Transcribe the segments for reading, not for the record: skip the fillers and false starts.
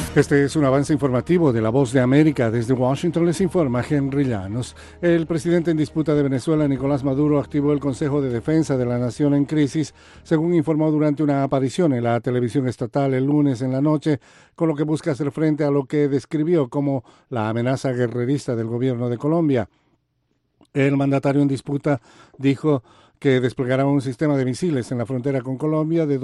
Este es un avance informativo de La Voz de América. Desde Washington les informa Henry Llanos. El presidente en disputa de Venezuela, Nicolás Maduro, activó el Consejo de Defensa de la Nación en crisis, según informó durante una aparición en la televisión estatal el lunes en la noche, con lo que busca hacer frente a lo que describió como la amenaza guerrerista del gobierno de Colombia. El mandatario en disputa dijo que desplegará un sistema de misiles en la frontera con Colombia de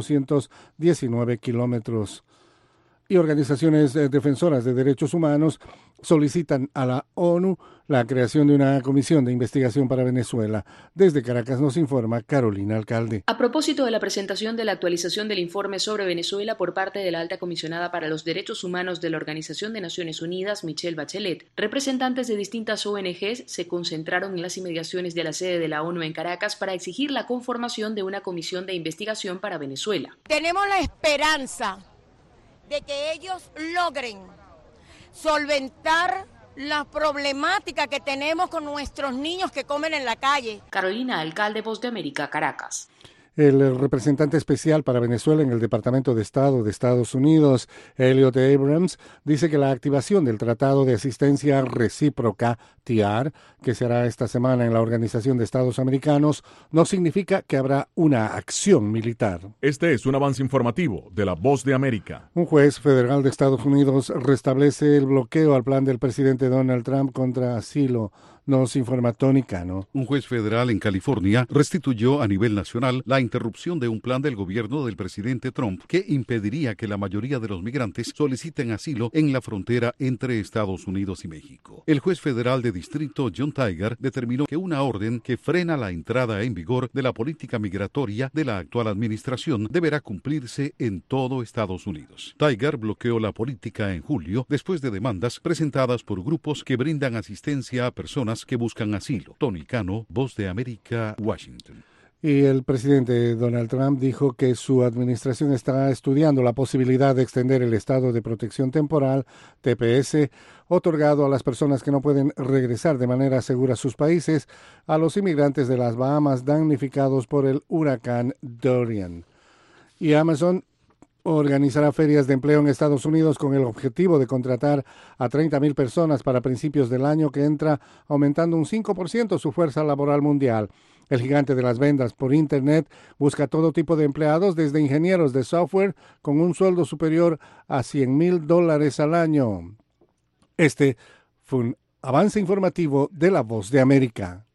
2.219 kilómetros. Y organizaciones defensoras de derechos humanos solicitan a la ONU la creación de una comisión de investigación para Venezuela. Desde Caracas nos informa Carolina Alcalde. A propósito de la presentación de la actualización del informe sobre Venezuela por parte de la alta comisionada para los derechos humanos de la Organización de Naciones Unidas, Michelle Bachelet, representantes de distintas ONGs se concentraron en las inmediaciones de la sede de la ONU en Caracas para exigir la conformación de una comisión de investigación para Venezuela. Tenemos la esperanza de que ellos logren solventar la problemática que tenemos con nuestros niños que comen en la calle. Carolina Alcalde, Voz de América, Caracas. El representante especial para Venezuela en el Departamento de Estado de Estados Unidos, Elliot Abrams, dice que la activación del Tratado de Asistencia Recíproca, TIAR, que se hará esta semana en la Organización de Estados Americanos, no significa que habrá una acción militar. Este es un avance informativo de La Voz de América. Un juez federal de Estados Unidos restablece el bloqueo al plan del presidente Donald Trump contra asilo. Nos informa Tony Cano. Un juez federal en California restituyó a nivel nacional la interrupción de un plan del gobierno del presidente Trump que impediría que la mayoría de los migrantes soliciten asilo en la frontera entre Estados Unidos y México. El juez federal de distrito John Tigar determinó que una orden que frena la entrada en vigor de la política migratoria de la actual administración deberá cumplirse en todo Estados Unidos. Tigar bloqueó la política en julio después de demandas presentadas por grupos que brindan asistencia a personas que buscan asilo. Tony Cano, Voz de América, Washington. Y el presidente Donald Trump dijo que su administración está estudiando la posibilidad de extender el estado de protección temporal, TPS, otorgado a las personas que no pueden regresar de manera segura a sus países, a los inmigrantes de las Bahamas damnificados por el huracán Dorian. Y Amazon organizará ferias de empleo en Estados Unidos con el objetivo de contratar a 30,000 personas para principios del año que entra, aumentando un 5% su fuerza laboral mundial. El gigante de las ventas por Internet busca todo tipo de empleados, desde ingenieros de software con un sueldo superior a $100,000 al año. Este fue un avance informativo de La Voz de América.